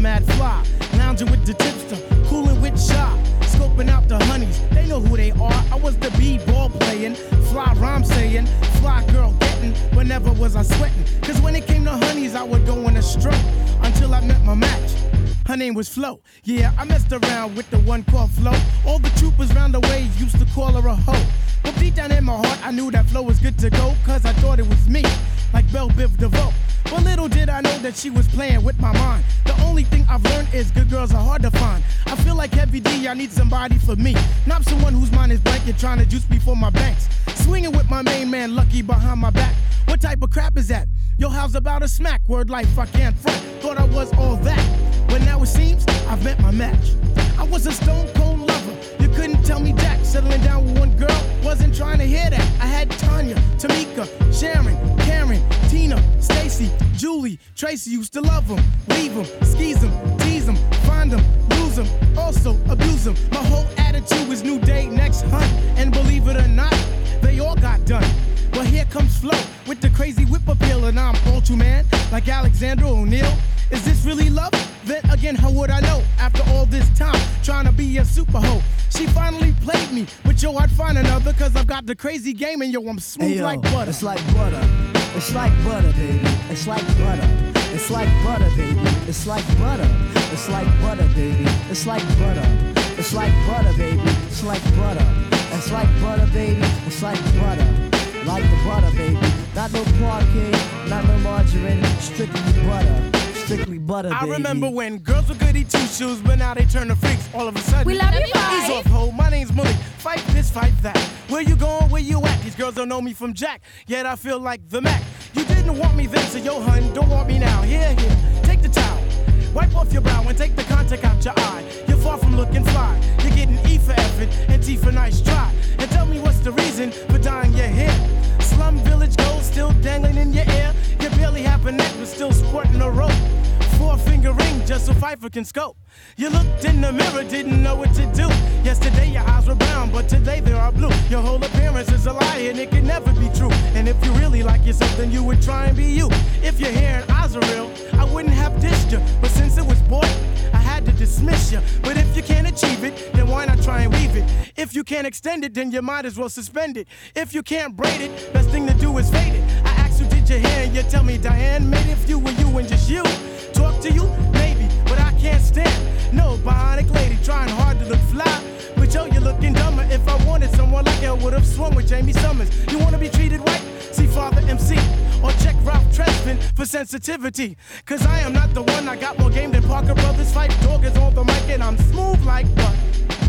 mad fly, lounging with the tipster, cooling with Shy, scoping out the honeys. They know who they are. I was the b-ball playing, fly rhyme saying, fly girl getting, but never was I sweating. Cause when it came to honeys, I would go in a stroke until I met my match. Her name was Flo. Yeah, I messed around with the one called Flo. All the troopers round the way used to call her a hoe. But deep down in my heart, I knew that Flo was good to go, cause I thought it was me, like Belle Biv DeVoe. But little did I know that she was playing with my mind. The only thing I've learned is good girls are hard to find. I feel like Heavy D, I need somebody for me, not someone whose mind is blank and trying to juice me for my banks. Swinging with my main man, Lucky, behind my back. What type of crap is that? Yo, how's about a smack? Word life, I can't front. Thought I was all that, but now it seems I've met my match. I was a stone cold lover, you couldn't tell me jack. Settling down with one girl, wasn't trying to hear that. I had Tanya, Tamika, Sharon, Karen, Tina, Stacy, Julie, Tracy. Used to love them, leave them, skeeze them, tease them, find them, lose them, also abuse them. My whole attitude was new day, next hunt. And believe it or not, they all got done. But here comes Flo with the crazy whip appeal, and I'm ultra man like Alexander O'Neal. Is this really love? Then again, how would I know? After all this time, trying to be a super hoe. She finally played me, but yo, I'd find another, cause I've got the crazy game, and yo, I'm smooth hey, yo, like butter. It's like butter. It's like butter, baby. It's like butter. It's like butter, baby. It's like butter. It's like butter, baby. It's like butter. It's like butter, baby. It's like butter. It's like butter, baby. It's like butter. Like the butter, baby. Not no parquet, not no margarine, strictly butter. Strictly butter, baby. I remember when girls were goody two-shoes, but now they turn to freaks all of a sudden. We love you, Ease off, ho, my name's Malik. Fight this, fight that. Where you going, where you at? These girls don't know me from Jack, yet I feel like the Mac. You didn't want me then, so yo, hun, don't want me now. Here, take the towel. Wipe off your brow and take the contact out your eye. You're far from looking fly. You're getting E for effort and T for nice try. And tell me what's the reason for dyeing your hair. Slum village gold still dangling in your ear. You barely have a neck but still sporting a rope. 4-finger ring just so Pfeiffer can scope. You looked in the mirror, didn't know what to do. Yesterday your eyes were brown, but today they are blue. Your whole appearance is a lie and it can never be true. And if you really like yourself, then you would try and be you. If your hair and eyes are real, I wouldn't have dissed you. But since it was boy, I had to dismiss you. But if you can't achieve it, then why not try and weave it? If you can't extend it, then you might as well suspend it. If you can't braid it, best thing to do is fade it. I asked you, did your hair, and you tell me, Diane, maybe if you were you and just you. Talk to you, maybe, but I can't stand no bionic lady trying hard to look fly. But yo, you're looking dumber. If I wanted someone like you, I would've swung with Jamie Summers. You wanna be treated right? See Father MC or check Ralph Tresvant for sensitivity. Cause I am not the one. I got more game than Parker Brothers. Fight Dog is on the mic and I'm smooth like butter.